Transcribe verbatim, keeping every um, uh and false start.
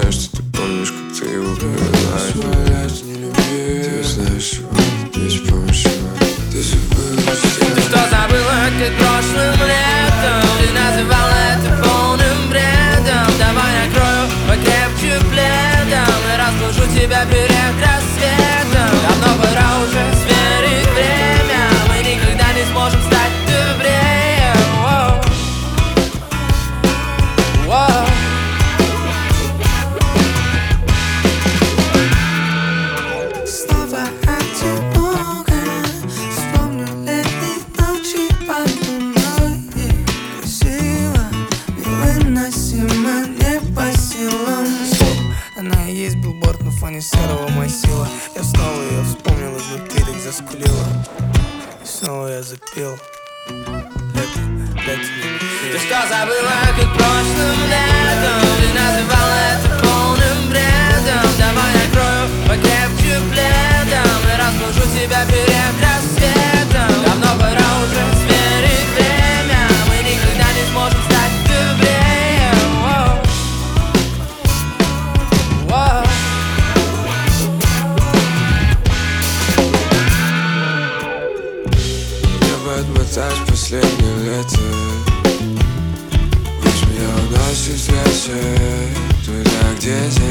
знаю, что ты помнишь, как ты его понимаешь. Валять не люби. Ты знаешь, чего здесь помощь. Ты забыла, что... Ты что забыла, как прошлым летом ты называла это полным бредом? Давай накрою покрепче пледом и разбужу тебя перед рассветом. Давно пора уже сверить время, мы никогда не сможем стать добрее. Воу. Воу. Снова одиноко вспомню летние ночи под луной. Красиво, невыносимо, не по силам. Она и есть билборд на фоне серого массива. Я снова ее вспомнил, изнутри так заскулила. И снова я запел. Лето, лето не Ты что забыла, как прошлым летом ты называла это полным бредом? Давай накрою покрепче пледом и разбужу тебя перед рассветом. Давно пора уже сверить время, мы никогда не сможем стать добрее. Воу. Воу. Мне бы отмотать последнее лето. Пусть меня уносит ветер туда, где земля.